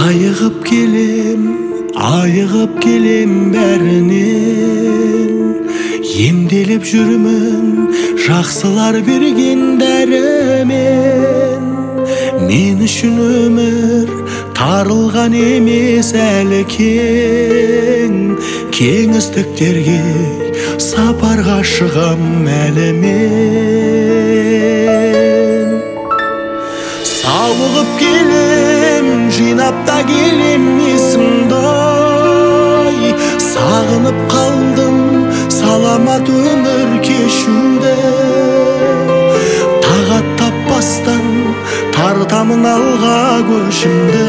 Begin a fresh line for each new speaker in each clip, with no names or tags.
Айығып келем бәрінен, емделіп жүрмін жақсылар берген дәрімен. Мен үшін өмір тарылған емес әлі кең, кеңістіктерге сапарға шығам әлі мен. Сауығып келем, жинап та келем есімді, сағынып қалдым саламат өмір кешуді. Тағат таппастан тартамын алға көшімді,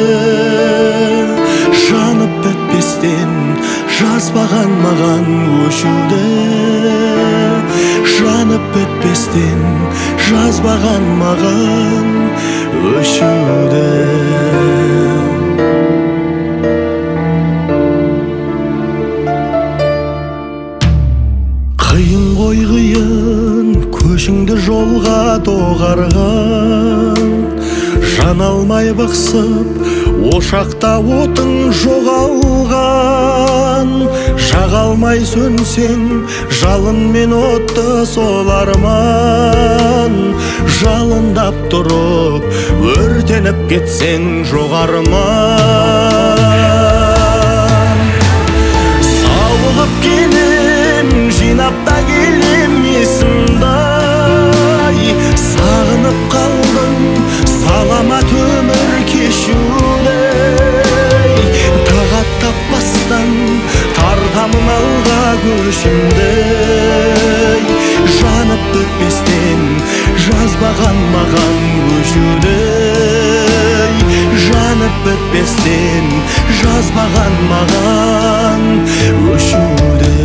жанып бітпестен жазбаған маған өшуді. Жанып бітпестен жазбаған маған өшуді. Қиын ғой қиын, көшіңді жолға доғарған, жан алмай бықсып ошақта отың жоғалған. Жаға алмай сөнсең жалынмен отты сол арман, жалындап тұрып өртеніп кетсең жоғарман. Сауығып келем, жинап та келем есімді, сағынып қалдым саламат өмір кешуді. Тағат таппастан тартамын алға көшімді, жанып бітпестен жазбаған маған өшуді. Жанып бітпестен жазбаған маған өшуді.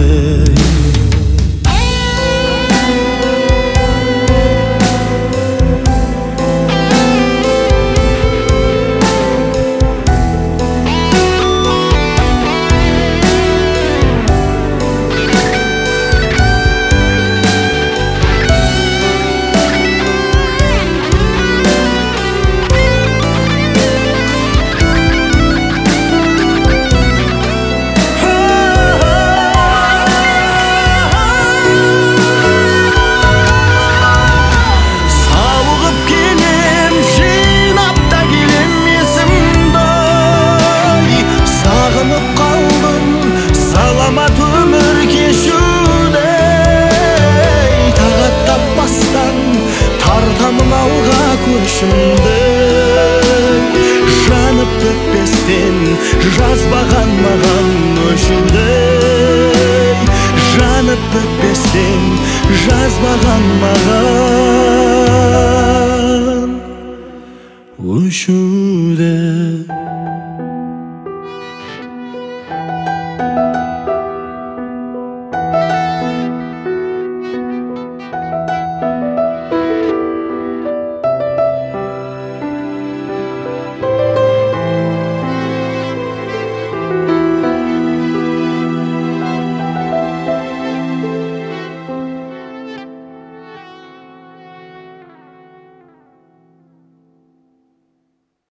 Жанып бітпестен жазбаған маған өшуді. Жанып бітпестен жазбаған маған өшуді.